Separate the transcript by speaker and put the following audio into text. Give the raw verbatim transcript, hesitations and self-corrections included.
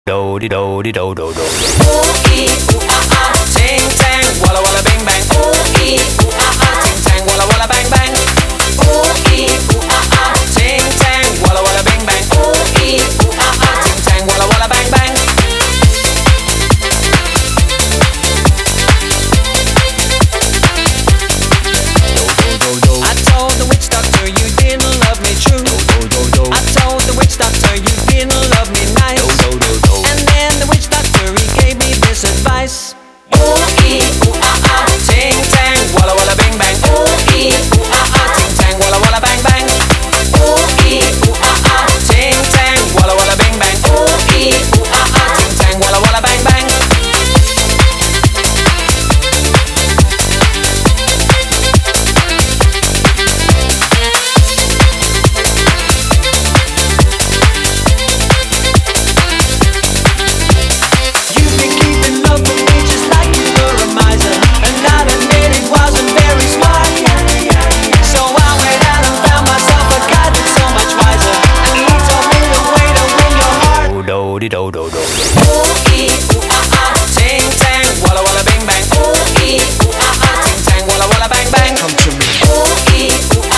Speaker 1: do di do di do do do.
Speaker 2: Ooh ee ooh ah ah, ting tang, walla walla bing bang. Ooh ee ooh ah ah, ting tang, walla walla bang bang. Ooh ee ooh ah ah, ting tang, walla walla bing bang. Ooh ee ooh ah ah, ting tang, walla walla bang bang. I told the witch doctor you didn't love me true. I told the witch doctor you didn't love me nice. And then the witch doctor he gave me this advice. Ooh ee ooh ah ah, ting tang, walla walla bing bang. Ooh ee ooh ah ah, ting tang, walla walla bang bang. Ooh ee ooh ah ah, ting tang, walla walla bing bang. Ooh ee ooh ah ah, ting tang, walla walla bang bang.
Speaker 1: Do do do do.
Speaker 2: Ooh ee ooh ah ah, ting tang, walla walla bing bang. Ooh ee ooh ah ah, ting tang, walla walla bang bang. Come to me. Ooh ee ooh